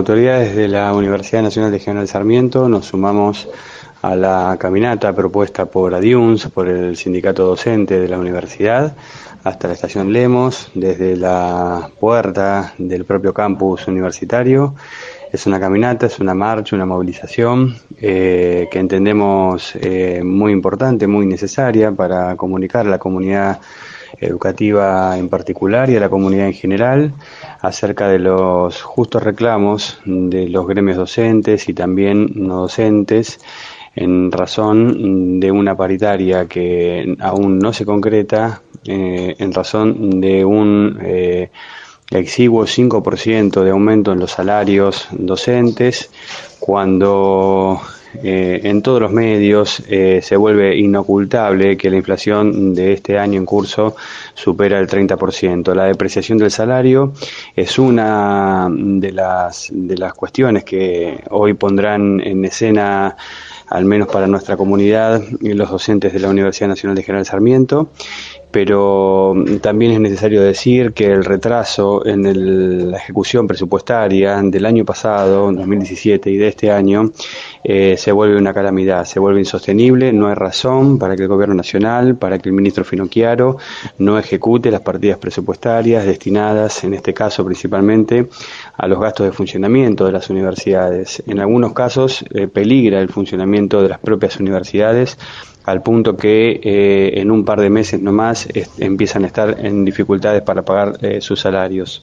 autoridades de la Universidad Nacional de General Sarmiento nos sumamos a la caminata propuesta por ADIUNS, por el sindicato docente de la universidad, hasta la estación Lemos, desde la puerta del propio campus universitario. Es una caminata, es una marcha, una movilización que entendemos muy importante, muy necesaria para comunicar a la comunidad educativa en particular y a la comunidad en general acerca de los justos reclamos de los gremios docentes y también no docentes en razón de una paritaria que aún no se concreta, en razón de un exiguo 5% de aumento en los salarios docentes, cuando en todos los medios se vuelve inocultable que la inflación de este año en curso supera el 30%. La depreciación del salario es una de las cuestiones que hoy pondrán en escena, al menos para nuestra comunidad, los docentes de la Universidad Nacional de General Sarmiento. Pero también es necesario decir que el retraso en la ejecución presupuestaria del año pasado, 2017, y de este año, se vuelve una calamidad, se vuelve insostenible. No hay razón para que el Gobierno Nacional, para que el ministro Finocchiaro no ejecute las partidas presupuestarias destinadas, en este caso principalmente, a los gastos de funcionamiento de las universidades. En algunos casos peligra el funcionamiento de las propias universidades, al punto que en un par de meses nomás empiezan a estar en dificultades para pagar sus salarios.